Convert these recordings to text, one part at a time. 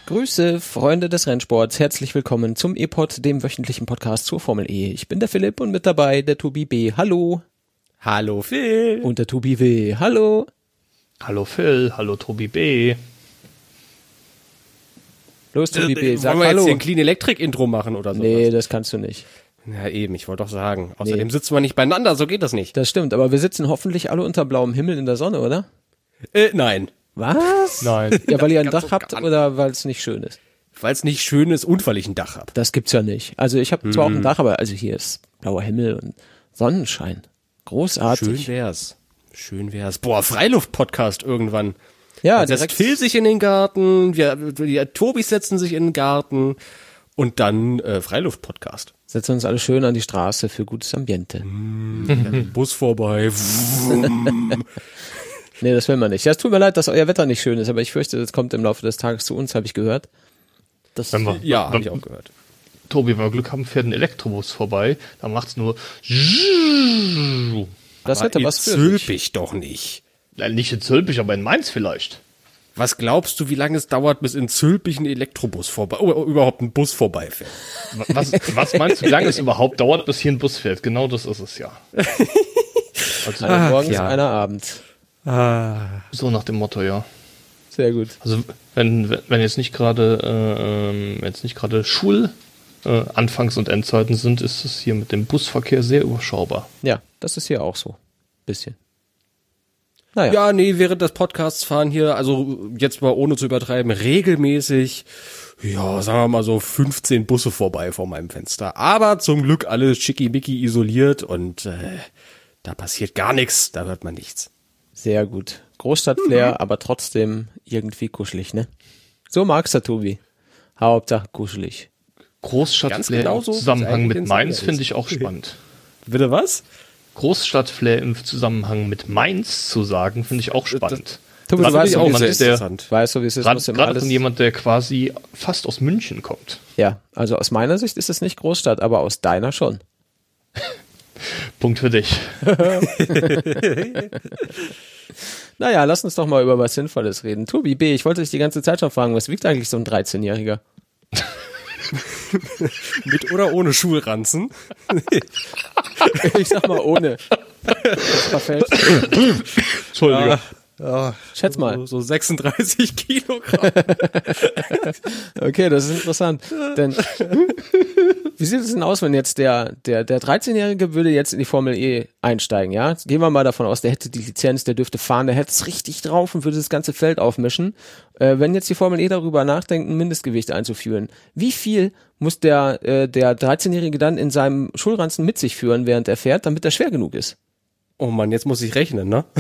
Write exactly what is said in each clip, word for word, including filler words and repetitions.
Grüße, Freunde des Rennsports. Herzlich willkommen zum E-Pod, dem wöchentlichen Podcast zur Formel E. Ich bin der Philipp und mit dabei der Tobi B. Hallo. Hallo Phil. Und der Tobi W. Hallo. Hallo Phil, hallo Tobi B. Los, Tobi B, sag Wollen wir hallo. jetzt hier ein Clean Electric Intro machen oder so? Nee, das kannst du nicht. Ja eben, ich wollte doch sagen. Außerdem Nee. sitzen wir nicht beieinander, so geht das nicht. Das stimmt, aber wir sitzen hoffentlich alle unter blauem Himmel in der Sonne, oder? Äh, nein. Was? Nein. Ja, weil ihr ein Ganz Dach und habt gar oder weil es nicht schön ist? Weil es nicht schön ist und weil ich ein Dach habe. Das gibt's ja nicht. Also ich habe zwar auch ein Dach, aber also hier ist blauer Himmel und Sonnenschein. Großartig. Schön wär's. Schön wär's. Boah, Freiluft-Podcast irgendwann. Ja, Dann setzt direkt. Phil sich in den Garten, wir, die Tobis setzen sich in den Garten und dann äh, Freiluft-Podcast. Setzen uns alle schön an die Straße für gutes Ambiente. Bus vorbei. Nee, das will man nicht. Ja, es tut mir leid, dass euer Wetter nicht schön ist, aber ich fürchte, das kommt im Laufe des Tages zu uns, habe ich gehört. Das Wenn wir, Ja, wenn, habe ich auch gehört. Tobi, wenn wir Glück haben, fährt ein Elektrobus vorbei, dann macht's nur das hätte was für Zülp sich. ich doch nicht. Nein, nicht in Zülpich, aber in Mainz vielleicht. Was glaubst du, wie lange es dauert, bis in Zülpich ein Elektrobus vorbei, oh, überhaupt ein Bus vorbeifährt? Was, was meinst du, wie lange es überhaupt dauert, bis hier ein Bus fährt? Genau das ist es ja. Also, Einer morgens, ja. einer abends. so nach dem Motto, ja. Sehr gut. Also wenn, wenn jetzt nicht gerade äh, ähm, wenn jetzt nicht gerade Schul äh, Anfangs- und Endzeiten sind, ist es hier mit dem Busverkehr sehr überschaubar. Ja, das ist hier auch so. Bisschen. Naja. Ja, nee, während des Podcasts fahren hier, also jetzt mal ohne zu übertreiben, regelmäßig, ja, sagen wir mal so fünfzehn Busse vorbei vor meinem Fenster. Aber zum Glück alles schickimicki isoliert und äh, da passiert gar nichts, da hört man nichts. Sehr gut. Großstadtflair, aber trotzdem irgendwie kuschelig, ne? So magst du, Tobi. Hauptsache kuschelig. Großstadtflair genau im so, Zusammenhang wie es mit eigentlich Mainz ist. finde ich auch spannend. Bitte was? Großstadtflair im Zusammenhang mit Mainz zu sagen, finde ich auch spannend. Tobi, Gerade du weißt bin doch, ich wie auch es jemand, ist. der, Weißt du, wie es ist? gerade Muss immer gerade alles- von jemand, der quasi fast aus München kommt. Ja, also aus meiner Sicht ist es nicht Großstadt, aber aus deiner schon. Punkt für dich. Naja, lass uns doch mal über was Sinnvolles reden. Tobi B., ich wollte dich die ganze Zeit schon fragen, was wiegt eigentlich so ein dreizehnjähriger? Mit oder ohne Schulranzen? Ich sag mal ohne. Das verfälscht. Entschuldigung. Ja, Schätz mal. so, so sechsunddreißig Kilogramm. Okay, das ist interessant. Denn wie sieht es denn aus, wenn jetzt der, der, der dreizehnjährige würde jetzt in die Formel E einsteigen, ja? Gehen wir mal davon aus, der hätte die Lizenz, der dürfte fahren, der hätte es richtig drauf und würde das ganze Feld aufmischen. Äh, wenn jetzt die Formel E darüber nachdenkt, ein Mindestgewicht einzuführen, wie viel muss der, äh, der dreizehnjährige dann in seinem Schulranzen mit sich führen, während er fährt, damit er schwer genug ist? Oh Mann, jetzt muss ich rechnen, ne?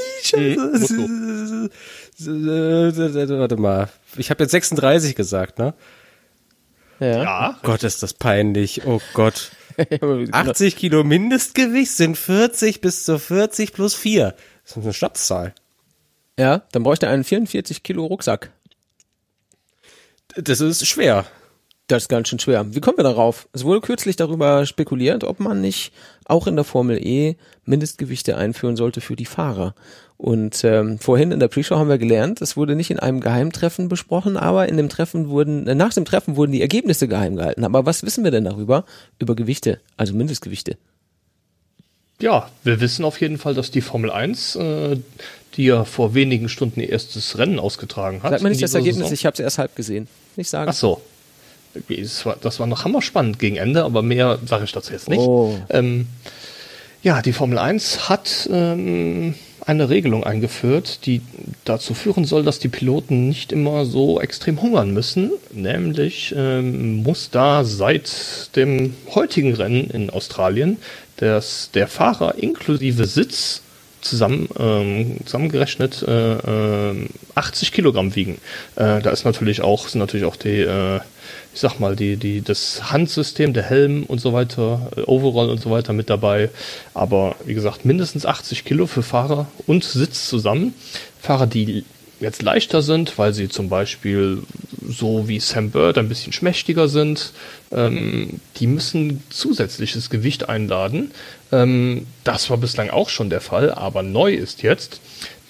Mhm, Warte mal, ich habe jetzt sechsunddreißig gesagt, ne? Ja. Ja, Gott, ist das peinlich. Oh Gott. achtzig Kilo Mindestgewicht sind vierzig bis zu vierzig plus vier. Das ist eine Schnapszahl. Ja, dann bräuchte er einen vierundvierzig Kilo Rucksack. Das ist schwer. Das ist ganz schön schwer. Wie kommen wir darauf? Es wurde kürzlich darüber spekuliert, ob man nicht auch in der Formel E Mindestgewichte einführen sollte für die Fahrer. Und ähm, vorhin in der Pre-Show haben wir gelernt, es wurde nicht in einem Geheimtreffen besprochen, aber in dem Treffen wurden, äh, nach dem Treffen wurden die Ergebnisse geheim gehalten. Aber was wissen wir denn darüber? Über Gewichte, also Mindestgewichte. ja, wir wissen auf jeden Fall, dass die Formel eins, äh, die ja vor wenigen Stunden ihr erstes Rennen ausgetragen hat. Sag mir nicht in das dieser Ergebnis, Saison. ich habe es erst halb gesehen. Nicht sagen. Ach so. Das war, das war noch hammerspannend gegen Ende, aber mehr sage ich dazu jetzt nicht. Oh. Ähm, ja, die Formel eins hat ähm, eine Regelung eingeführt, die dazu führen soll, dass die Piloten nicht immer so extrem hungern müssen. Nämlich ähm, muss da seit dem heutigen Rennen in Australien das, der Fahrer inklusive Sitz zusammen ähm, zusammengerechnet äh, äh, achtzig Kilogramm wiegen. Äh, da ist natürlich auch sind natürlich auch die äh, ich sag mal die die das Handsystem, der Helm und so weiter, äh, Overall und so weiter mit dabei. Aber wie gesagt mindestens achtzig Kilo für Fahrer und Sitz zusammen. Fahrer, die jetzt leichter sind, weil sie zum Beispiel so wie Sam Bird ein bisschen schmächtiger sind, ähm, die müssen zusätzliches Gewicht einladen. Ähm, das war bislang auch schon der Fall, aber neu ist jetzt,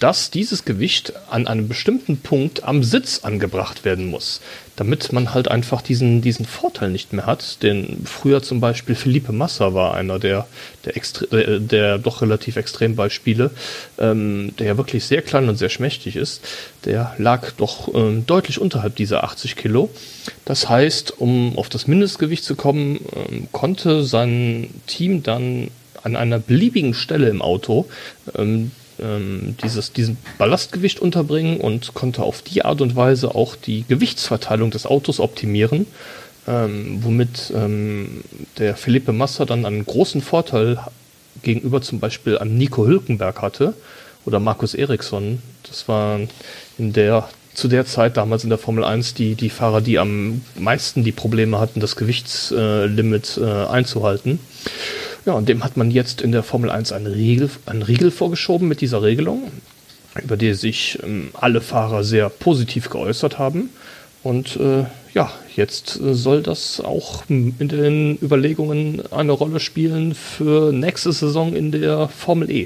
dass dieses Gewicht an einem bestimmten Punkt am Sitz angebracht werden muss, damit man halt einfach diesen, diesen Vorteil nicht mehr hat, den früher zum Beispiel Felipe Massa war einer der, der, Extre- der doch relativ Extrembeispiele, ähm, der ja wirklich sehr klein und sehr schmächtig ist, der lag doch ähm, deutlich unterhalb dieser achtzig Kilo. Das heißt, um auf das Mindestgewicht zu kommen, ähm, konnte sein Team dann an einer beliebigen Stelle im Auto ähm, ähm, dieses, diesen Ballastgewicht unterbringen und konnte auf die Art und Weise auch die Gewichtsverteilung des Autos optimieren, ähm, womit ähm, der Felipe Massa dann einen großen Vorteil gegenüber zum Beispiel an Nico Hülkenberg hatte oder Markus Ericsson. Das waren in der zu der Zeit damals in der Formel eins die, die Fahrer, die am meisten die Probleme hatten, das Gewichtslimit äh, äh, einzuhalten. Ja, und dem hat man jetzt in der Formel eins einen Riegel, einen Riegel vorgeschoben mit dieser Regelung, über die sich ähm, alle Fahrer sehr positiv geäußert haben. Und äh, ja, jetzt äh, soll das auch in den Überlegungen eine Rolle spielen für nächste Saison in der Formel E.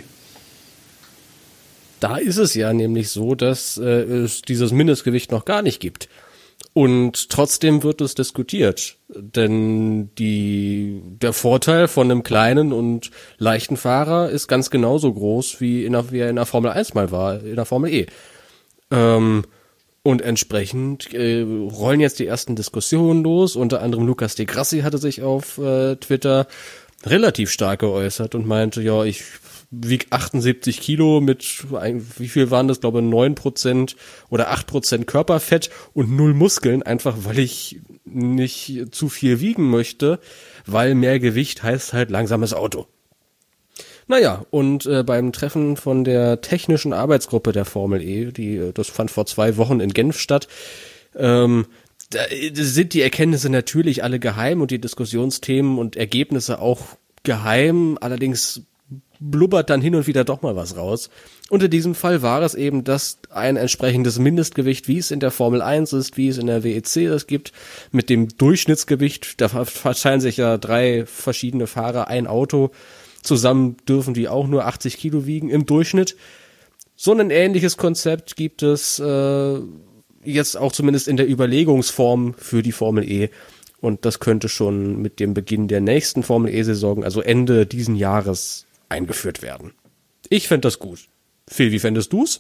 Da ist es ja nämlich so, dass äh, es dieses Mindestgewicht noch gar nicht gibt. Und trotzdem wird es diskutiert, denn die, der Vorteil von einem kleinen und leichten Fahrer ist ganz genauso groß, wie, in der, wie er in der Formel eins mal war, in der Formel E. Ähm, und entsprechend äh, rollen jetzt die ersten Diskussionen los, unter anderem Lucas de Grassi hatte sich auf äh, Twitter relativ stark geäußert und meinte, ja, ich wieg achtundsiebzig Kilo mit, wie viel waren das, glaube ich, neun Prozent oder acht Prozent Körperfett und null Muskeln, einfach weil ich nicht zu viel wiegen möchte, weil mehr Gewicht heißt halt langsames Auto. Naja, und äh, beim Treffen von der technischen Arbeitsgruppe der Formel E, die das fand vor zwei Wochen in Genf statt, ähm, da sind die Erkenntnisse natürlich alle geheim und die Diskussionsthemen und Ergebnisse auch geheim, allerdings blubbert dann hin und wieder doch mal was raus. Und in diesem Fall war es eben, dass ein entsprechendes Mindestgewicht, wie es in der Formel eins ist, wie es in der W E C es gibt, mit dem Durchschnittsgewicht, da verteilen sich ja drei verschiedene Fahrer ein Auto, zusammen dürfen die auch nur achtzig Kilo wiegen im Durchschnitt. So ein ähnliches Konzept gibt es äh, jetzt auch zumindest in der Überlegungsform für die Formel E. Und das könnte schon mit dem Beginn der nächsten Formel E-Saison, also Ende diesen Jahres, eingeführt werden. Ich fände das gut. Phil, wie fändest du's?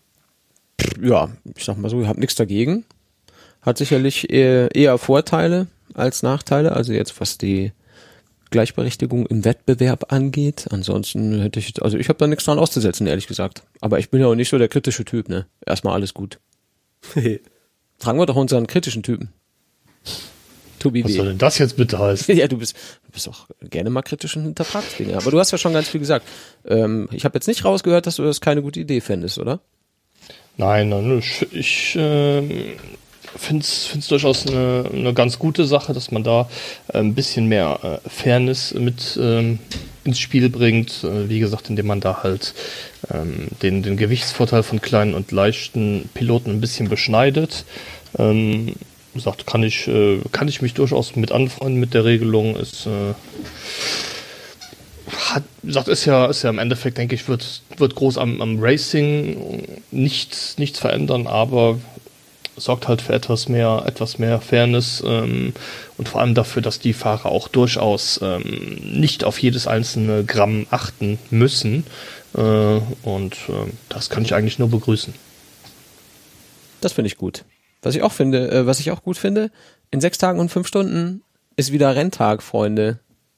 Ja, ich sag mal so, ich habe nichts dagegen. Hat sicherlich eher, eher Vorteile als Nachteile, also jetzt was die Gleichberechtigung im Wettbewerb angeht. Ansonsten hätte ich, also ich habe da nichts dran auszusetzen, ehrlich gesagt. Aber ich bin ja auch nicht so der kritische Typ, ne? Erstmal alles gut. Tragen wir doch unseren kritischen Typen. Was soll denn das jetzt bitte heißen? Ja, du bist, du bist auch gerne mal kritisch und hinterfragst Dinge. Aber du hast ja schon ganz viel gesagt. Ähm, ich habe jetzt nicht rausgehört, dass du das keine gute Idee fändest, oder? Nein, nein, ich, ich äh, finde es durchaus eine, eine ganz gute Sache, dass man da äh, ein bisschen mehr äh, Fairness mit ähm, ins Spiel bringt. Äh, wie gesagt, indem man da halt ähm, den, den Gewichtsvorteil von kleinen und leichten Piloten ein bisschen beschneidet. Ähm, Wie gesagt, kann ich, äh, kann ich mich durchaus mit anfreunden mit der Regelung. Es äh, hat, wie gesagt, ist ja, ist ja im Endeffekt, denke ich, wird, wird groß am, am Racing nichts, nichts verändern, aber sorgt halt für etwas mehr, etwas mehr Fairness ähm, und vor allem dafür, dass die Fahrer auch durchaus ähm, nicht auf jedes einzelne Gramm achten müssen. Äh, und äh, das kann ich eigentlich nur begrüßen. Das finde ich gut. Was ich auch finde, äh, was ich auch gut finde, in sechs Tagen und fünf Stunden ist wieder Renntag, Freunde.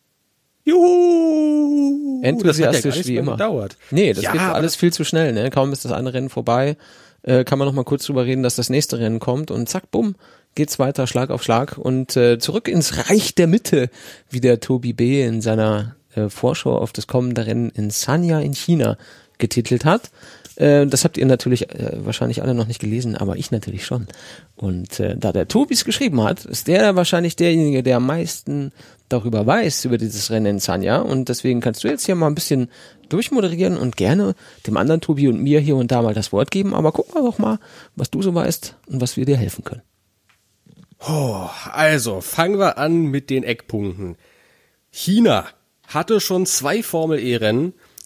Juhu! Enthusiastisch ja wie immer. Gedauert. Nee, das ja, geht alles viel zu schnell, ne? Kaum ist das eine Rennen vorbei, äh, kann man noch mal kurz drüber reden, dass das nächste Rennen kommt und zack, bumm, geht's weiter, Schlag auf Schlag und äh, zurück ins Reich der Mitte, wie der Tobi B. in seiner äh, Vorschau auf das kommende Rennen in Sanya in China getitelt hat. Äh, das habt ihr natürlich äh, wahrscheinlich alle noch nicht gelesen, aber ich natürlich schon. Und äh, da der Tobi es geschrieben hat, ist der wahrscheinlich derjenige, der am meisten darüber weiß, über dieses Rennen in Sanya. Und deswegen kannst du jetzt hier mal ein bisschen durchmoderieren und gerne dem anderen Tobi und mir hier und da mal das Wort geben. Aber guck mal doch mal, was du so weißt und was wir dir helfen können. Oh, also, fangen wir an mit den Eckpunkten. China hatte schon zwei Formel-E-Rennen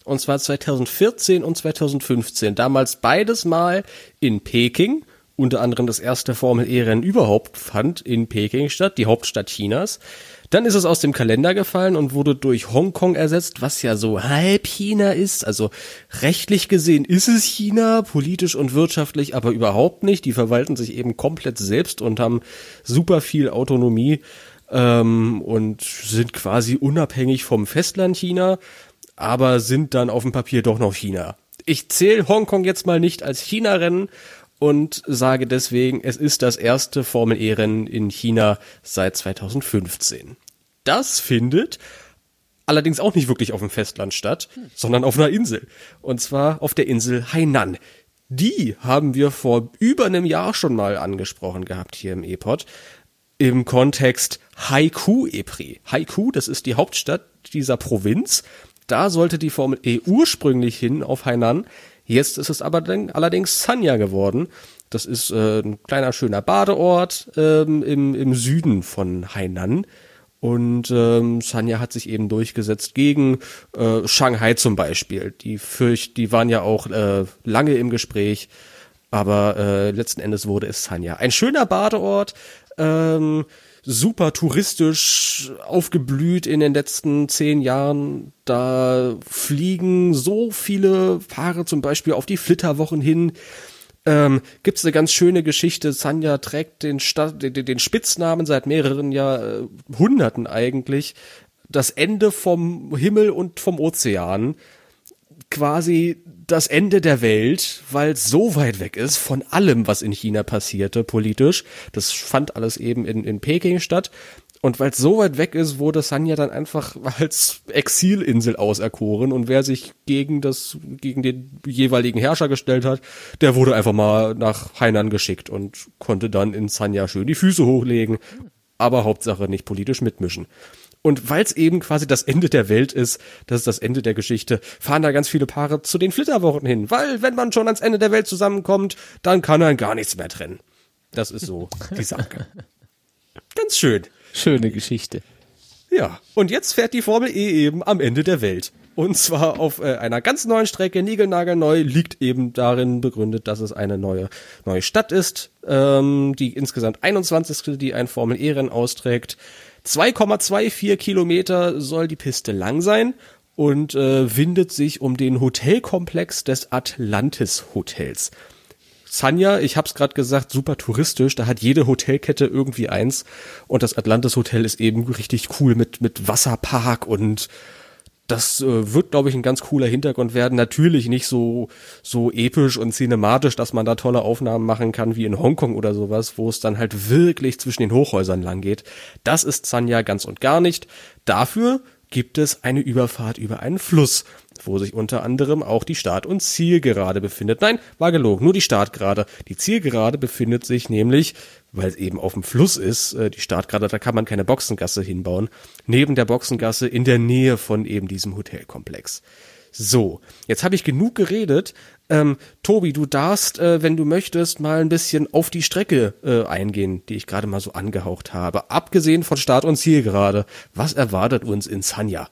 und zwar zweitausendvierzehn und zweitausendfünfzehn. Damals beides mal in Peking. Unter anderem das erste Formel-E-Rennen überhaupt fand in Peking statt, die Hauptstadt Chinas. Dann ist es aus dem Kalender gefallen und wurde durch Hongkong ersetzt, was ja so halb China ist. Also rechtlich gesehen ist es China, politisch und wirtschaftlich aber überhaupt nicht. Die verwalten sich eben komplett selbst und haben super viel Autonomie ähm, und sind quasi unabhängig vom Festland China, aber sind dann auf dem Papier doch noch China. Ich zähle Hongkong jetzt mal nicht als China-Rennen und sage deswegen, es ist das erste Formel-E-Rennen in China seit zweitausendfünfzehn. Das findet allerdings auch nicht wirklich auf dem Festland statt, sondern auf einer Insel. Und zwar auf der Insel Hainan. Die haben wir vor über einem Jahr schon mal angesprochen gehabt hier im E-Pod. Im Kontext Haikou-E-Prix. Haikou, das ist die Hauptstadt dieser Provinz. Da sollte die Formel E ursprünglich hin auf Hainan. Jetzt ist es aber dann allerdings Sanya geworden. Das ist äh, ein kleiner, schöner Badeort ähm, im, im Süden von Hainan. Und ähm, Sanya hat sich eben durchgesetzt gegen äh, Shanghai zum Beispiel. Die fürcht, die waren ja auch äh, lange im Gespräch, aber äh, letzten Endes wurde es Sanya. Ein schöner Badeort, ähm, super touristisch aufgeblüht in den letzten zehn Jahren. Da fliegen so viele Paare zum Beispiel auf die Flitterwochen hin. Ähm, gibt's eine ganz schöne Geschichte. Sanya trägt den, Sta- den, den Spitznamen seit mehreren Jahrhunderten eigentlich. Das Ende vom Himmel und vom Ozean. Quasi das Ende der Welt, weil es so weit weg ist von allem, was in China passierte, politisch. Das fand alles eben in, in Peking statt. Und weil es so weit weg ist, wurde Sanya dann einfach als Exilinsel auserkoren. Und wer sich gegen das, gegen den jeweiligen Herrscher gestellt hat, der wurde einfach mal nach Hainan geschickt und konnte dann in Sanya schön die Füße hochlegen. Aber Hauptsache nicht politisch mitmischen. Und weil es eben quasi das Ende der Welt ist, das ist das Ende der Geschichte, fahren da ganz viele Paare zu den Flitterwochen hin. Weil wenn man schon ans Ende der Welt zusammenkommt, dann kann einen gar nichts mehr trennen. Das ist so die Sache. Ganz schön. Schöne Geschichte. Ja, und jetzt fährt die Formel E eben am Ende der Welt. Und zwar auf äh, einer ganz neuen Strecke, niegelnagelneu, liegt eben darin begründet, dass es eine neue neue Stadt ist, ähm, die insgesamt einundzwanzigste, die ein Formel-E-Rennen austrägt. zwei Komma vierundzwanzig Kilometer soll die Piste lang sein und äh, windet sich um den Hotelkomplex des Atlantis Hotels. Sanya, ich hab's gerade gesagt, super touristisch, da hat jede Hotelkette irgendwie eins und das Atlantis Hotel ist eben richtig cool mit mit Wasserpark und das äh, wird, glaube ich, ein ganz cooler Hintergrund werden. Natürlich nicht so so episch und cinematisch, dass man da tolle Aufnahmen machen kann wie in Hongkong oder sowas, wo es dann halt wirklich zwischen den Hochhäusern lang geht. Das ist Sanya ganz und gar nicht. Dafür gibt es eine Überfahrt über einen Fluss, wo sich unter anderem auch die Start- und Zielgerade befindet. Nein, war gelogen, nur die Startgerade. Die Zielgerade befindet sich nämlich, weil es eben auf dem Fluss ist, die Startgerade, da kann man keine Boxengasse hinbauen, neben der Boxengasse in der Nähe von eben diesem Hotelkomplex. So, jetzt habe ich genug geredet. Ähm, Tobi, du darfst, äh, wenn du möchtest, mal ein bisschen auf die Strecke äh, eingehen, die ich gerade mal so angehaucht habe. Abgesehen von Start- und Zielgerade, was erwartet uns in Sanya?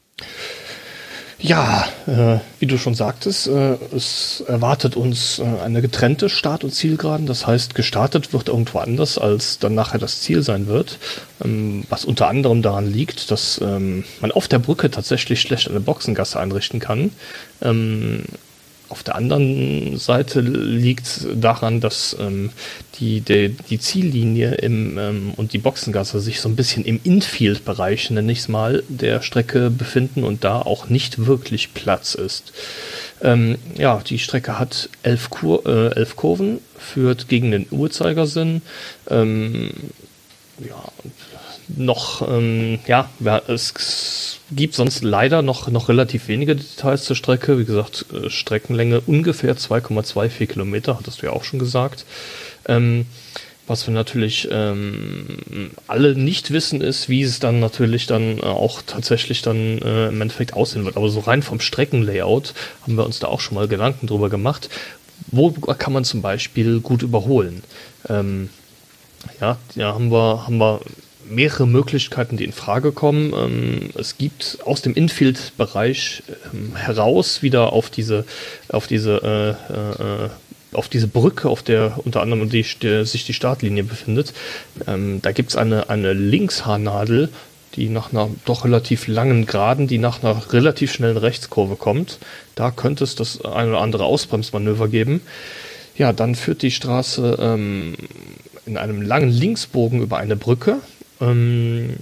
Ja, äh, wie du schon sagtest, äh, es erwartet uns äh, eine getrennte Start- und Zielgeraden. Das heißt, gestartet wird irgendwo anders, als dann nachher das Ziel sein wird. Ähm, was unter anderem daran liegt, dass ähm, man auf der Brücke tatsächlich schlecht eine Boxengasse einrichten kann. Ähm, Auf der anderen Seite liegt daran, dass ähm, die, die, die Ziellinie im, ähm, und die Boxengasse sich so ein bisschen im Infield-Bereich, nenne ich es mal, der Strecke befinden und da auch nicht wirklich Platz ist. Ähm, ja, die Strecke hat elf, Kur- äh, elf Kurven, führt gegen den Uhrzeigersinn. Ähm, ja, noch, ähm, ja, es gibt sonst leider noch, noch relativ wenige Details zur Strecke. Wie gesagt, äh, Streckenlänge ungefähr zwei Komma vierundzwanzig Kilometer, hattest du ja auch schon gesagt. Ähm, was wir natürlich ähm, alle nicht wissen, ist, wie es dann natürlich dann äh, auch tatsächlich dann äh, im Endeffekt aussehen wird. Aber so rein vom Streckenlayout haben wir uns da auch schon mal Gedanken drüber gemacht. Wo kann man zum Beispiel gut überholen? Ähm, ja, ja, haben wir, haben wir mehrere Möglichkeiten, die in Frage kommen. Ähm, es gibt aus dem Infield-Bereich ähm, heraus wieder auf diese, auf diese, äh, äh, auf diese Brücke, auf der unter anderem die, der, sich die Startlinie befindet. Ähm, da gibt es eine, eine Linkshaarnadel, die nach einer doch relativ langen Geraden, die nach einer relativ schnellen Rechtskurve kommt. Da könnte es das ein oder andere Ausbremsmanöver geben. Ja, dann führt die Straße ähm, in einem langen Linksbogen über eine Brücke. Ähm,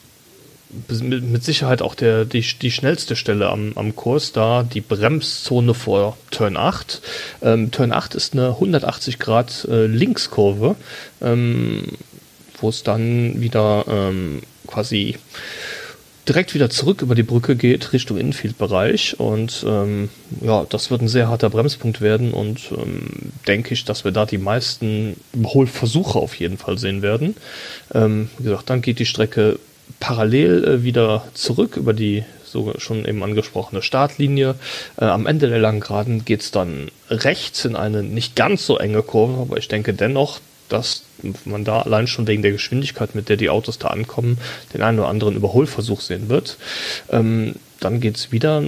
mit, mit Sicherheit auch der, die, die schnellste Stelle am, am Kurs, da die Bremszone vor Turn acht. Ähm, Turn acht ist eine hundertachtzig Grad äh, Linkskurve, ähm, wo es dann wieder ähm, quasi direkt wieder zurück über die Brücke geht Richtung Infield-Bereich und ähm, ja, das wird ein sehr harter Bremspunkt werden und ähm, denke ich, dass wir da die meisten Überholversuche auf jeden Fall sehen werden. Ähm, wie gesagt, dann geht die Strecke parallel äh, wieder zurück über die so schon eben angesprochene Startlinie. Äh, am Ende der langen Geraden geht es dann rechts in eine nicht ganz so enge Kurve, aber ich denke dennoch, dass man da allein schon wegen der Geschwindigkeit, mit der die Autos da ankommen, den einen oder anderen Überholversuch sehen wird. Ähm, dann geht es wieder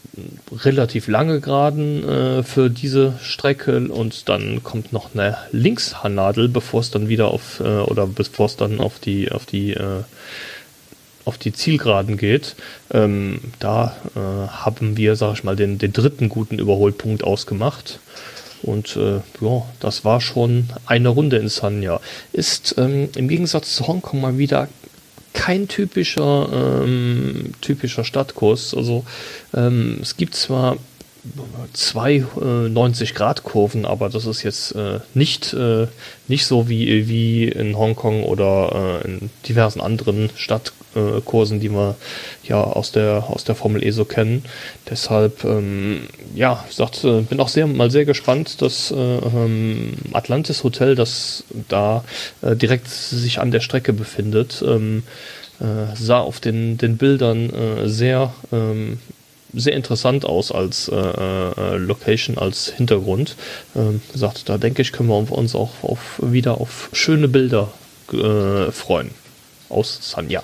relativ lange Geraden äh, für diese Strecke und dann kommt noch eine Linkshaarnadel, bevor es dann wieder auf äh, oder bevor es dann auf die auf die äh, auf die Zielgeraden geht. Ähm, da äh, haben wir, sag ich mal, den, den dritten guten Überholpunkt ausgemacht. Und äh, ja, das war schon eine Runde in Sanya. Ist ähm, im Gegensatz zu Hongkong mal wieder kein typischer ähm, typischer Stadtkurs. Also ähm, es gibt zwar zwei äh, neunzig-Grad-Kurven, aber das ist jetzt äh, nicht, äh, nicht so wie, wie in Hongkong oder äh, in diversen anderen Stadtkursen, die wir ja aus der, aus der Formel E so kennen. Deshalb, ähm, ja, ich sagt, äh, bin auch sehr, mal sehr gespannt, dass äh, ähm, Atlantis Hotel, das da äh, direkt sich an der Strecke befindet, ähm, äh, sah auf den, den Bildern äh, sehr ähm, sehr interessant aus als äh, äh, Location, als Hintergrund. Ähm, gesagt, da denke ich, können wir uns auch auf, wieder auf schöne Bilder äh, freuen aus Sanya.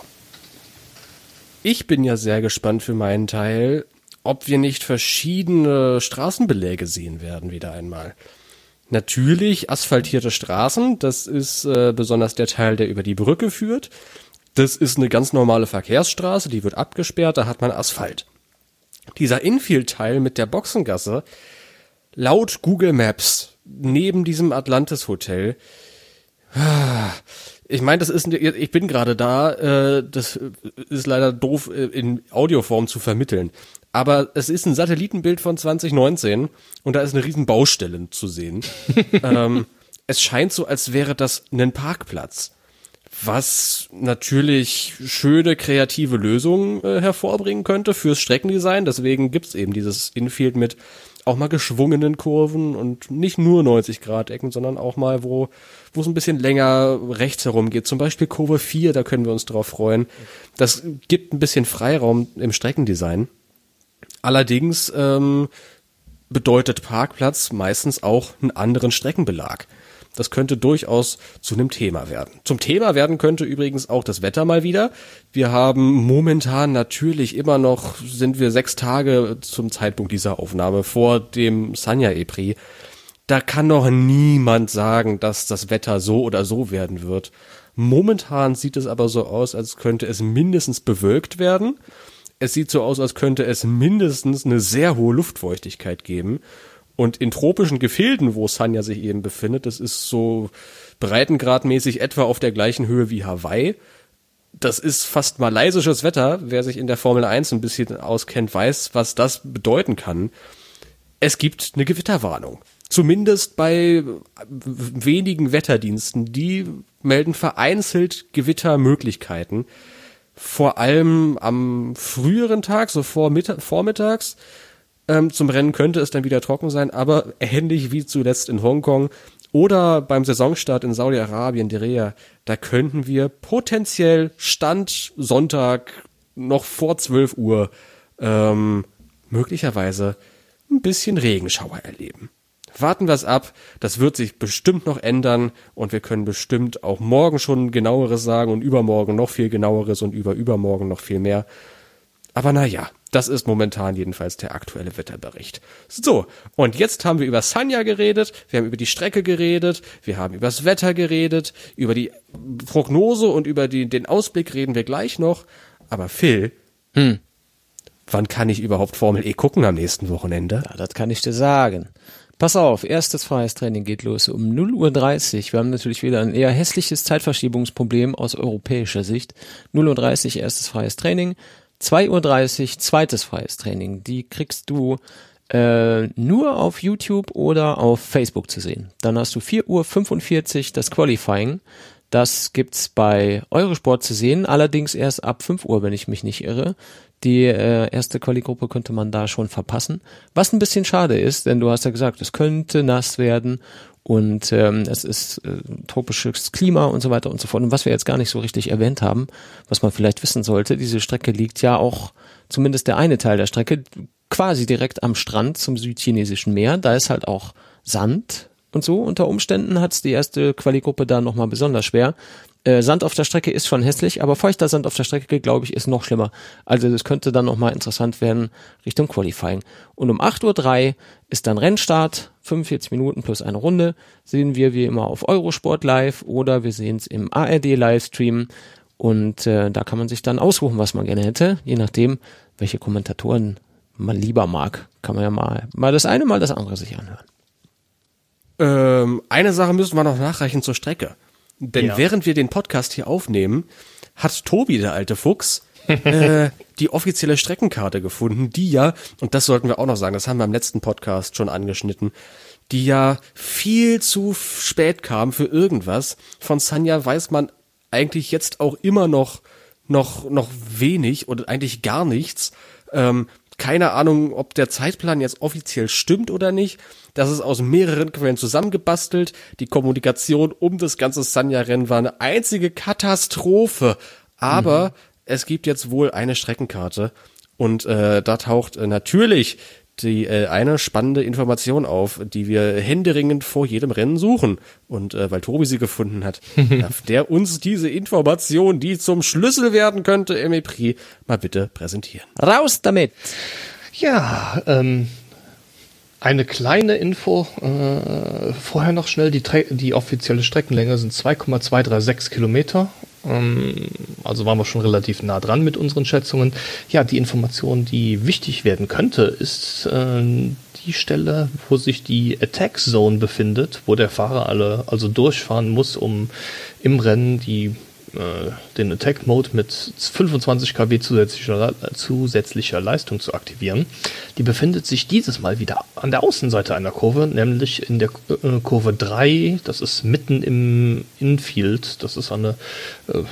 Ich bin ja sehr gespannt für meinen Teil, ob wir nicht verschiedene Straßenbeläge sehen werden wieder einmal. Natürlich asphaltierte Straßen, das ist äh, besonders der Teil, der über die Brücke führt. Das ist eine ganz normale Verkehrsstraße, die wird abgesperrt, da hat man Asphalt. Dieser Infield-Teil mit der Boxengasse, laut Google Maps, neben diesem Atlantis-Hotel, ich meine, das ist, ich bin gerade da, äh, das ist leider doof in Audioform zu vermitteln, aber es ist ein Satellitenbild von zwanzig neunzehn und da ist eine riesen Baustelle zu sehen. ähm, es scheint so, als wäre das ein Parkplatz. Was natürlich schöne kreative Lösungen äh, hervorbringen könnte fürs Streckendesign. Deswegen gibt's eben dieses Infield mit auch mal geschwungenen Kurven und nicht nur neunzig Grad Ecken, sondern auch mal, wo wo es ein bisschen länger rechts herum geht. Zum Beispiel Kurve vier, da können wir uns drauf freuen. Das gibt ein bisschen Freiraum im Streckendesign. Allerdings ähm, bedeutet Parkplatz meistens auch einen anderen Streckenbelag. Das könnte durchaus zu einem Thema werden. Zum Thema werden könnte übrigens auch das Wetter mal wieder. Wir haben momentan natürlich immer noch, sind wir sechs Tage zum Zeitpunkt dieser Aufnahme vor dem Sanya-E-Prix. Da kann noch niemand sagen, dass das Wetter so oder so werden wird. Momentan sieht es aber so aus, als könnte es mindestens bewölkt werden. Es sieht so aus, als könnte es mindestens eine sehr hohe Luftfeuchtigkeit geben. Und in tropischen Gefilden, wo Sanya sich eben befindet, das ist so breitengradmäßig etwa auf der gleichen Höhe wie Hawaii. Das ist fast malaysisches Wetter. Wer sich in der Formel eins ein bisschen auskennt, weiß, was das bedeuten kann. Es gibt eine Gewitterwarnung. Zumindest bei wenigen Wetterdiensten. Die melden vereinzelt Gewittermöglichkeiten. Vor allem am früheren Tag, so vor Mittag, vormittags. Ähm, zum Rennen könnte es dann wieder trocken sein, aber ähnlich wie zuletzt in Hongkong oder beim Saisonstart in Saudi-Arabien, Diriyah, da könnten wir potenziell Stand Sonntag noch vor zwölf Uhr ähm, möglicherweise ein bisschen Regenschauer erleben. Warten wir es ab, das wird sich bestimmt noch ändern und wir können bestimmt auch morgen schon genaueres sagen und übermorgen noch viel genaueres und über übermorgen noch viel mehr. Aber naja, das ist momentan jedenfalls der aktuelle Wetterbericht. So, und jetzt haben wir über Sanya geredet, wir haben über die Strecke geredet, wir haben über das Wetter geredet, über die Prognose und über die, den Ausblick reden wir gleich noch. Aber Phil, hm. wann kann ich überhaupt Formel E gucken am nächsten Wochenende? Ja, das kann ich dir sagen. Pass auf, erstes freies Training geht los um null Uhr dreißig. Wir haben natürlich wieder ein eher hässliches Zeitverschiebungsproblem aus europäischer Sicht. null Uhr dreißig erstes freies Training. zwei Uhr dreißig zweites freies Training. Die kriegst du äh, nur auf YouTube oder auf Facebook zu sehen. Dann hast du vier Uhr fünfundvierzig das Qualifying. Das gibt's bei Eurosport zu sehen, allerdings erst ab fünf Uhr, wenn ich mich nicht irre. Die äh, erste Quali-Gruppe könnte man da schon verpassen. Was ein bisschen schade ist, denn du hast ja gesagt, es könnte nass werden und ähm, es ist äh, tropisches Klima und so weiter und so fort. Und was wir jetzt gar nicht so richtig erwähnt haben, was man vielleicht wissen sollte, diese Strecke liegt ja auch, zumindest der eine Teil der Strecke, quasi direkt am Strand zum südchinesischen Meer. Da ist halt auch Sand und so. Unter Umständen hat's die erste Quali-Gruppe da nochmal besonders schwer. Äh, Sand auf der Strecke ist schon hässlich, aber feuchter Sand auf der Strecke, glaube ich, ist noch schlimmer. Also das könnte dann nochmal interessant werden Richtung Qualifying. Und um acht Uhr drei ist dann Rennstart, fünfundvierzig Minuten plus eine Runde. Sehen wir wie immer auf Eurosport live oder wir sehen es im A R D-Livestream. Und äh, da kann man sich dann aussuchen, was man gerne hätte, je nachdem, welche Kommentatoren man lieber mag. Kann man ja mal, mal das eine, mal das andere sich anhören. Ähm, eine Sache müssen wir noch nachreichen zur Strecke. Denn ja. während wir den Podcast hier aufnehmen, hat Tobi, der alte Fuchs, äh, die offizielle Streckenkarte gefunden, die ja, und das sollten wir auch noch sagen, das haben wir im letzten Podcast schon angeschnitten, die ja viel zu spät kam für irgendwas. Von Sanya weiß man eigentlich jetzt auch immer noch, noch, noch wenig oder eigentlich gar nichts. Ähm, Keine Ahnung, ob der Zeitplan jetzt offiziell stimmt oder nicht. Das ist aus mehreren Quellen zusammengebastelt. Die Kommunikation um das ganze Sanya-Rennen war eine einzige Katastrophe. Aber mhm. es gibt jetzt wohl eine Streckenkarte. Und äh, da taucht äh, natürlich die äh, eine spannende Information auf, die wir händeringend vor jedem Rennen suchen. Und äh, weil Tobi sie gefunden hat, darf der uns diese Information, die zum Schlüssel werden könnte im E-Prix, mal bitte präsentieren. Raus damit! Ja, ähm, eine kleine Info, äh, vorher noch schnell, die, Tre- die offizielle Streckenlänge sind zwei Komma zweihundertsechsunddreißig Kilometer. Also waren wir schon relativ nah dran mit unseren Schätzungen. Ja, die Information, die wichtig werden könnte, ist äh, die Stelle, wo sich die Attack Zone befindet, wo der Fahrer alle also durchfahren muss, um im Rennen die äh, den Attack Mode mit fünfundzwanzig Kilowatt zusätzlicher, zusätzlicher Leistung zu aktivieren. Die befindet sich dieses Mal wieder an der Außenseite einer Kurve, nämlich in der äh, Kurve drei. Das ist mitten im Infield. Das ist eine äh,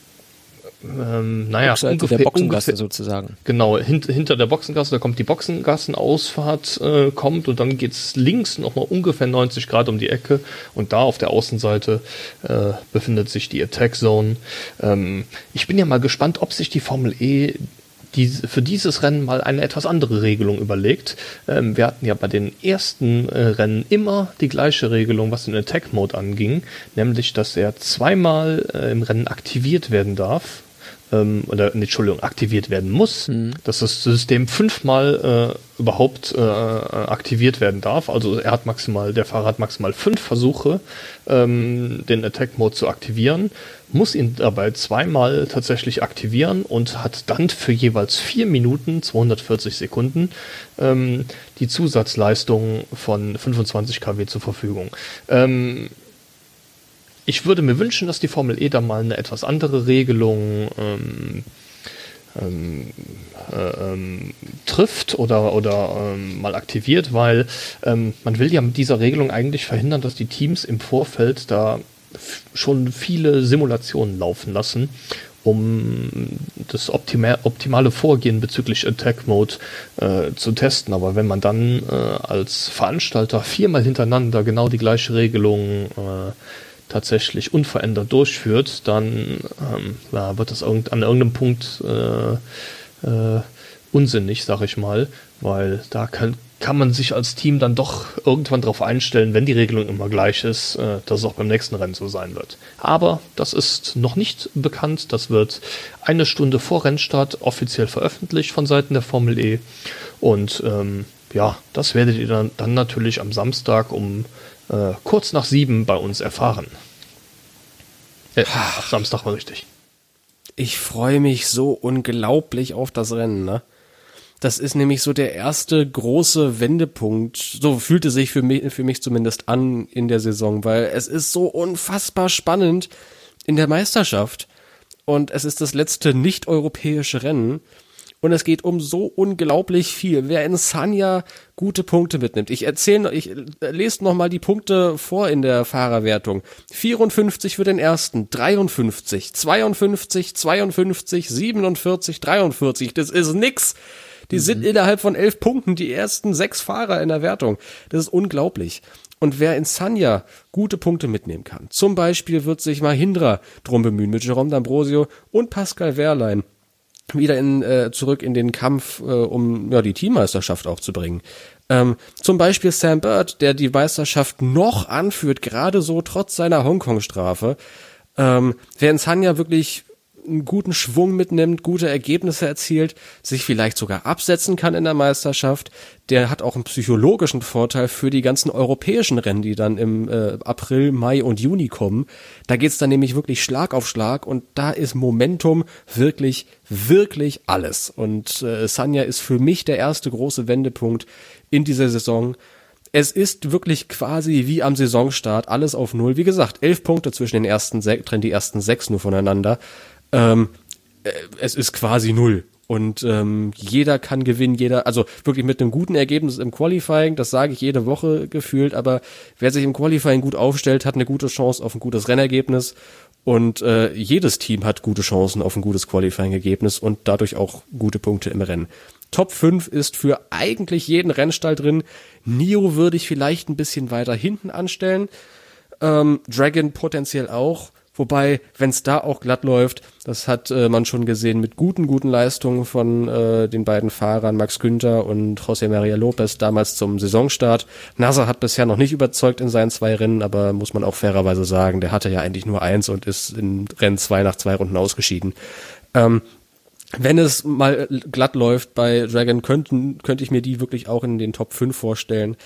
ähm, naja, ungefähr, der Boxengasse ungefähr, sozusagen. Genau, hint, hinter der Boxengasse, da kommt die Boxengassenausfahrt, äh, kommt und dann geht's links nochmal ungefähr neunzig Grad um die Ecke und da auf der Außenseite äh, befindet sich die Attack Zone. Ähm, ich bin ja mal gespannt, ob sich die Formel E die, für dieses Rennen mal eine etwas andere Regelung überlegt. Ähm, wir hatten ja bei den ersten äh, Rennen immer die gleiche Regelung, was den Attack Mode anging, nämlich, dass er zweimal äh, im Rennen aktiviert werden darf. Ähm, oder, Entschuldigung, aktiviert werden muss, mhm. dass das System fünfmal äh, überhaupt äh, aktiviert werden darf. Also er hat maximal, der Fahrer hat maximal fünf Versuche, ähm, den Attack-Mode zu aktivieren, muss ihn dabei zweimal tatsächlich aktivieren und hat dann für jeweils vier Minuten, zweihundertvierzig Sekunden, ähm, die Zusatzleistung von fünfundzwanzig Kilowatt zur Verfügung. Ähm, Ich würde mir wünschen, dass die Formel E da mal eine etwas andere Regelung ähm, ähm, äh, ähm, trifft oder, oder ähm, mal aktiviert, weil ähm, man will ja mit dieser Regelung eigentlich verhindern, dass die Teams im Vorfeld da f- schon viele Simulationen laufen lassen, um das optima- optimale Vorgehen bezüglich Attack Mode äh, zu testen. Aber wenn man dann äh, als Veranstalter viermal hintereinander genau die gleiche Regelung äh, tatsächlich unverändert durchführt, dann ähm, ja, wird das irgend, an irgendeinem Punkt äh, äh, unsinnig, sag ich mal, weil da kann, kann man sich als Team dann doch irgendwann darauf einstellen, wenn die Regelung immer gleich ist, äh, dass es auch beim nächsten Rennen so sein wird. Aber das ist noch nicht bekannt. Das wird eine Stunde vor Rennstart offiziell veröffentlicht von Seiten der Formel E. Und ähm, ja, das werdet ihr dann, dann natürlich am Samstag um äh, kurz nach sieben bei uns erfahren. Äh, ach, Samstag war richtig. Ich freue mich so unglaublich auf das Rennen, ne? Das ist nämlich so der erste große Wendepunkt, so fühlt es sich für mich, für mich zumindest an in der Saison, weil es ist so unfassbar spannend in der Meisterschaft und es ist das letzte nicht-europäische Rennen und es geht um so unglaublich viel. Wer in Sanya gute Punkte mitnimmt, ich erzähle, ich lese nochmal die Punkte vor in der Fahrerwertung. vierundfünfzig für den ersten, dreiundfünfzig, zweiundfünfzig, zweiundfünfzig, siebenundvierzig, dreiundvierzig, das ist nix. Die sind mhm. innerhalb von elf Punkten die ersten sechs Fahrer in der Wertung. Das ist unglaublich. Und wer in Sanya gute Punkte mitnehmen kann, zum Beispiel wird sich Mahindra drum bemühen mit Jerome D'Ambrosio und Pascal Wehrlein wieder in, äh, zurück in den Kampf, äh, um ja die Teammeisterschaft auch zu bringen. Ähm, zum Beispiel Sam Bird, der die Meisterschaft noch anführt, gerade so trotz seiner Hongkong-Strafe. Ähm, wer in Sanya wirklich einen guten Schwung mitnimmt, gute Ergebnisse erzielt, sich vielleicht sogar absetzen kann in der Meisterschaft, der hat auch einen psychologischen Vorteil für die ganzen europäischen Rennen, die dann im äh, April, Mai und Juni kommen. Da geht's dann nämlich wirklich Schlag auf Schlag und da ist Momentum wirklich, wirklich alles. Und äh, Sanya ist für mich der erste große Wendepunkt in dieser Saison. Es ist wirklich quasi wie am Saisonstart, alles auf Null. Wie gesagt, elf Punkte zwischen den ersten sechs, trennen die ersten sechs nur voneinander. Ähm, äh, es ist quasi null und ähm, jeder kann gewinnen, jeder, also wirklich mit einem guten Ergebnis im Qualifying, das sage ich jede Woche gefühlt, aber wer sich im Qualifying gut aufstellt, hat eine gute Chance auf ein gutes Rennergebnis und äh, jedes Team hat gute Chancen auf ein gutes Qualifying-Ergebnis und dadurch auch gute Punkte im Rennen. Top fünf ist für eigentlich jeden Rennstall drin. Nio würde ich vielleicht ein bisschen weiter hinten anstellen, ähm, Dragon potenziell auch. Wobei, wenn es da auch glatt läuft, das hat äh, man schon gesehen mit guten, guten Leistungen von äh, den beiden Fahrern Max Günther und José María López damals zum Saisonstart. Nasser hat bisher noch nicht überzeugt in seinen zwei Rennen, aber muss man auch fairerweise sagen, der hatte ja eigentlich nur eins und ist in Rennen zwei nach zwei Runden ausgeschieden. Ähm, wenn es mal glatt läuft bei Dragon, könnten, könnte ich mir die wirklich auch in den Top fünf vorstellen.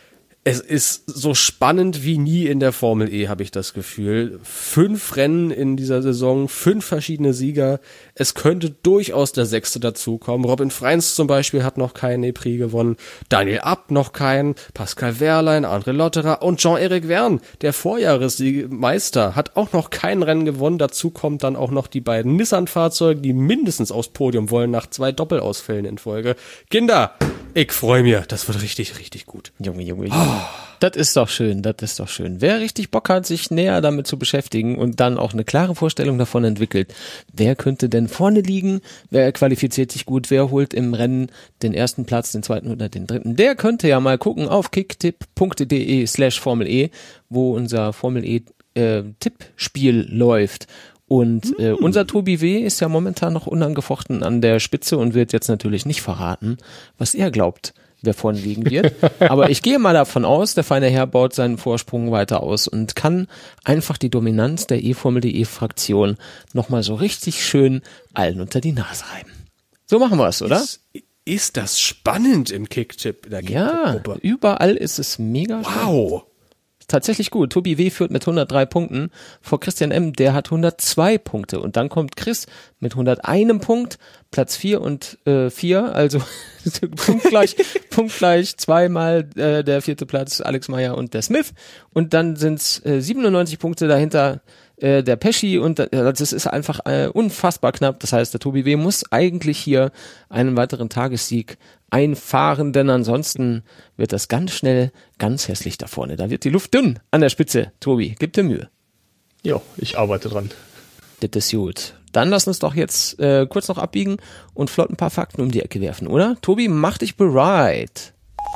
Es ist so spannend wie nie in der Formel E, habe ich das Gefühl. Fünf Rennen in dieser Saison, fünf verschiedene Sieger. Es könnte durchaus der sechste dazukommen. Robin Freins zum Beispiel hat noch keinen E-Prix gewonnen. Daniel Abt noch keinen. Pascal Wehrlein, André Lotterer und Jean-Éric Vergne, der Vorjahresmeister, hat auch noch kein Rennen gewonnen. Dazu kommt dann auch noch die beiden Nissan-Fahrzeuge, die mindestens aufs Podium wollen nach zwei Doppelausfällen in Folge. Kinder, ich freue mich. Das wird richtig, richtig gut. Junge, Junge, Junge. Oh. Das ist doch schön, das ist doch schön. Wer richtig Bock hat, sich näher damit zu beschäftigen und dann auch eine klare Vorstellung davon entwickelt, wer könnte denn vorne liegen, wer qualifiziert sich gut, wer holt im Rennen den ersten Platz, den zweiten oder den dritten, der könnte ja mal gucken auf kicktipp.de slash Formel E, wo unser Formel E äh, Tippspiel läuft. Und äh, unser Tobi W. ist ja momentan noch unangefochten an der Spitze und wird jetzt natürlich nicht verraten, was er glaubt, wer vorne liegen wird. Aber ich gehe mal davon aus, der feine Herr baut seinen Vorsprung weiter aus und kann einfach die Dominanz der E-Formel.de Fraktion nochmal so richtig schön allen unter die Nase reiben. So machen wir es, oder? Ist, ist das spannend im Kicktipp, in der Kicktipp-Gruppe? Ja, überall ist es mega spannend. Wow. Tatsächlich gut. Tobi W. führt mit hundertdrei Punkten vor Christian M., der hat hundertzwei Punkte. Und dann kommt Chris mit hundertein Punkt, Platz vier und äh, vier, also punktgleich, punktgleich zweimal äh, der vierte Platz, Alex Meyer und der Smith. Und dann sind's äh, siebenundneunzig Punkte dahinter äh, der Pesci und äh, das ist einfach äh, unfassbar knapp. Das heißt, der Tobi W. muss eigentlich hier einen weiteren Tagessieg einfahren, denn ansonsten wird das ganz schnell ganz hässlich da vorne. Da wird die Luft dünn an der Spitze. Tobi, gib dir Mühe. Ja, ich arbeite dran. Das ist gut. Dann lass uns doch jetzt äh, kurz noch abbiegen und flott ein paar Fakten um die Ecke werfen, oder? Tobi, mach dich bereit.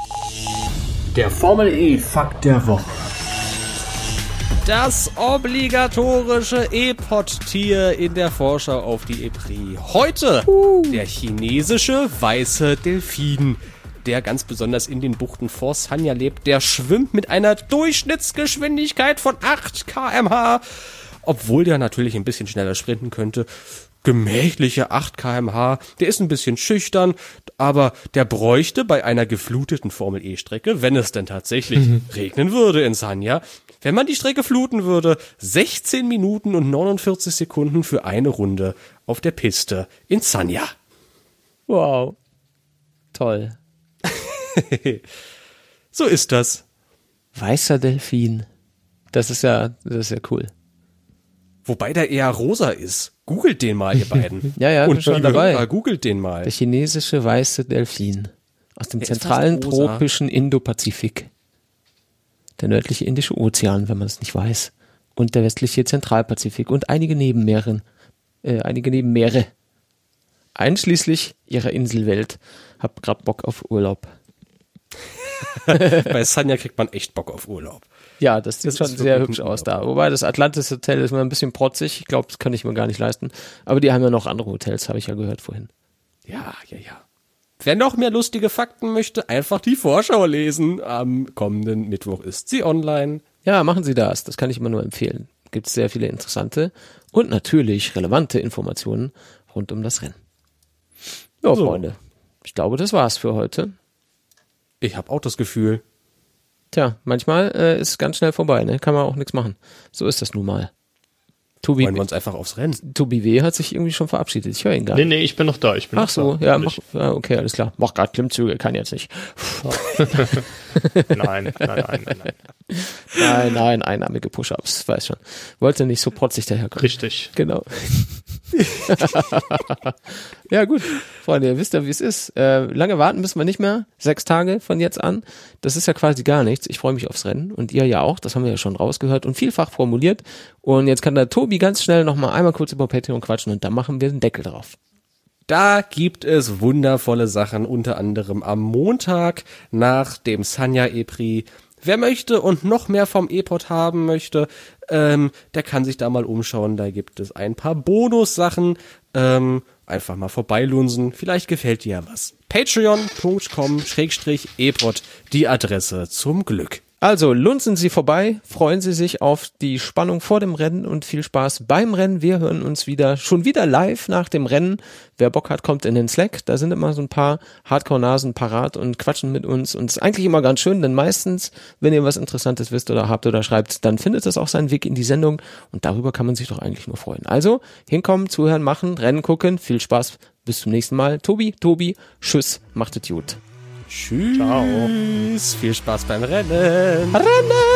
Der Formel E Fakt der Woche. Das obligatorische E-Pod-Tier in der Vorschau auf die E-Prix. Heute uh. der chinesische weiße Delfin. der ganz besonders in den Buchten vor Sanya lebt. Der schwimmt mit einer Durchschnittsgeschwindigkeit von acht Kilometer pro Stunde, obwohl der natürlich ein bisschen schneller sprinten könnte. Gemächliche acht Kilometer pro Stunde, der ist ein bisschen schüchtern, aber der bräuchte bei einer gefluteten Formel-E-Strecke, wenn es denn tatsächlich mhm. regnen würde in Sanya, wenn man die Strecke fluten würde, sechzehn Minuten und neunundvierzig Sekunden für eine Runde auf der Piste in Sanya. Wow. Toll. So ist das. Weißer Delfin. Das ist ja, das ist ja cool. Wobei der eher rosa ist. Googelt den mal, ihr beiden. Ja, ja, und schon dabei. Hörer, googelt den mal. Der chinesische weiße Delfin. Aus dem Der zentralen ist fast rosa. tropischen Indopazifik. Der nördliche Indische Ozean, wenn man es nicht weiß. Und der westliche Zentralpazifik. Und einige Nebenmeere. Äh, einige Nebenmeere. Einschließlich ihrer Inselwelt. Hab grad Bock auf Urlaub. Bei Sanya kriegt man echt Bock auf Urlaub. Ja, das sieht Das schon ist sehr wirklich hübsch ein aus da. Wobei das Atlantis Hotel ist mir ein bisschen protzig. Ich glaube, das kann ich mir gar nicht leisten. Aber die haben ja noch andere Hotels, habe ich ja gehört vorhin. Ja, ja, ja. Wer noch mehr lustige Fakten möchte, einfach die Vorschau lesen. Am kommenden Mittwoch ist sie online. Ja, machen Sie das. Das kann ich immer nur empfehlen. Gibt es sehr viele interessante und natürlich relevante Informationen rund um das Rennen. Ja, So. Freunde. Ich glaube, das war's für heute. Ich habe auch das Gefühl. Tja, manchmal äh, ist es ganz schnell vorbei, ne? Kann man auch nichts machen. So ist das nun mal. Tobi, Freuen wir uns einfach aufs Rennen. Tobi W. hat sich irgendwie schon verabschiedet. Ich höre ihn gar Nee, nicht. nee, ich bin noch da. Ich bin Ach noch so, da. ja, mach, ja, okay, alles klar. Mach grad Klimmzüge, kann jetzt nicht. Nein, nein, nein, nein, nein. Nein, nein, einarmige Push-Ups, weiß schon. Wollte nicht so protzig daherkommen. Richtig. Genau. Ja gut, Freunde, ihr wisst ja, wie es ist. Äh, lange warten müssen wir nicht mehr. Sechs Tage von jetzt an. Das ist ja quasi gar nichts. Ich freue mich aufs Rennen und ihr ja auch. Das haben wir ja schon rausgehört und vielfach formuliert. Und jetzt kann der Tobi ganz schnell noch mal einmal kurz über Patreon quatschen und dann machen wir den Deckel drauf. Da gibt es wundervolle Sachen, unter anderem am Montag nach dem Sanya E-Prix. Wer möchte und noch mehr vom E-Pod haben möchte, ähm, der kann sich da mal umschauen. Da gibt es ein paar Bonussachen. Ähm, einfach mal vorbeilunsen. Vielleicht gefällt dir ja was. patreon punkt com Schrägstrich E-Pod, die Adresse zum Glück. Also lunzen Sie vorbei, freuen Sie sich auf die Spannung vor dem Rennen und viel Spaß beim Rennen. Wir hören uns wieder, schon wieder live nach dem Rennen. Wer Bock hat, kommt in den Slack. Da sind immer so ein paar Hardcore-Nasen parat und quatschen mit uns. Und es ist eigentlich immer ganz schön, denn meistens, wenn ihr was Interessantes wisst oder habt oder schreibt, dann findet es auch seinen Weg in die Sendung. Und darüber kann man sich doch eigentlich nur freuen. Also hinkommen, zuhören, machen, Rennen gucken. Viel Spaß, bis zum nächsten Mal. Tobi, Tobi, tschüss, macht es gut. Tschüss. Ciao. Viel Spaß beim Rennen. Rennen!